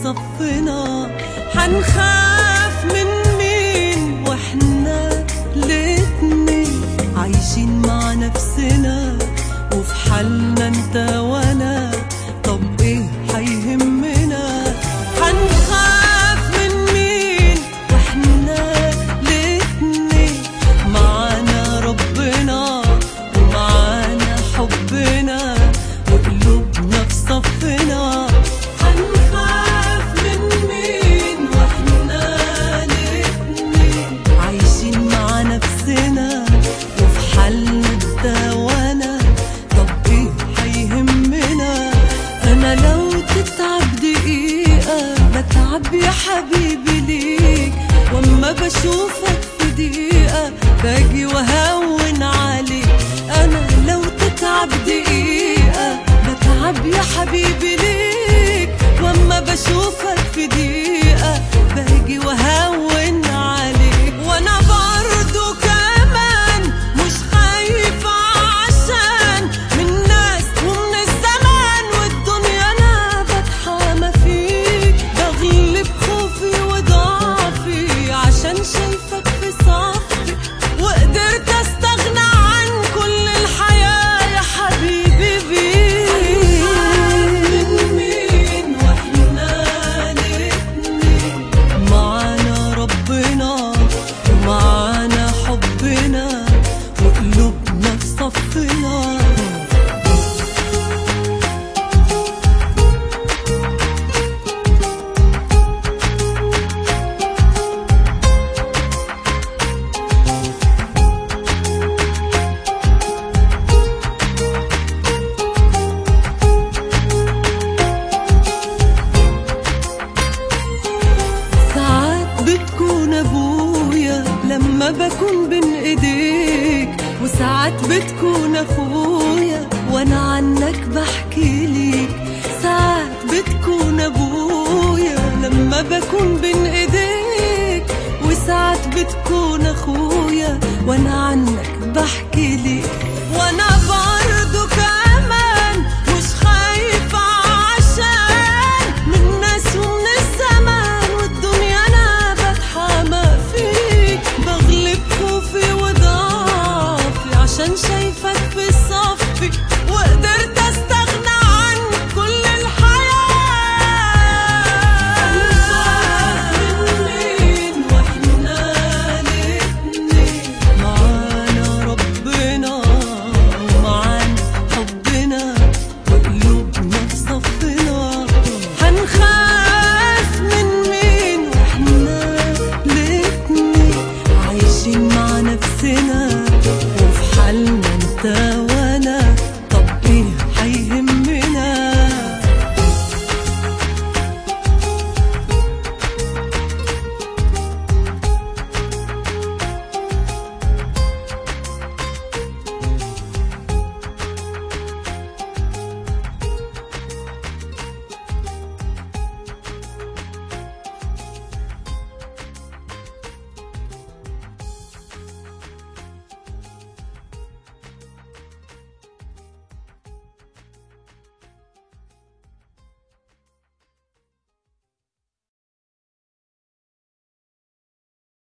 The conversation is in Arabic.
صفنا. حنخاف من مين واحنا الاتنين عايشين مع نفسنا وفي حالنا انت وانا؟ طب ايه هيهمنا؟ حنخاف من مين واحنا الاتنين معانا ربنا ومعانا حبنا وقلوبنا في صفنا. حنخاف من مين واحنا الاتنين عايشين مع نفسنا وفي حالنا انت وانا؟ طب ايه هيهمنا؟ انا لو تتعب دقيقة بتعب يا حبيبي ليك، واما بشوفك في دقيقة باجي وهون عليك. انا لو تتعب دقيقة بتعب يا حبيبي ليك، واما بشوفك في دقيقة باجي وهون عليك. وانا برضو كمان مش خايفة عشان من الناس ومن الزمان والدنيا، انا بتحامى فيك بغلب خوفي وضعفي عشان شايفك في صفي، وقدرت استغنى عن كل الحياة يا حبيبي بيك. من مين واحنا الاتنين معانا ربنا ومعانا حبنا وقلوبنا في صفنا. ساعات بتكون ابويا لما بكون بين ايديك، وساعات بتكون اخويا وانا عنك بحكي ليك. ساعات بتكون ابويا لما بكون بين ايديك، وساعات بتكون اخويا وانا عنك بحكي ليك. وانا برضو كمان مش خايفة عشان من الناس ومن الزمان والدنيا، انا بتحامى فيك بغلب خوفي وضعفي عشان شايفة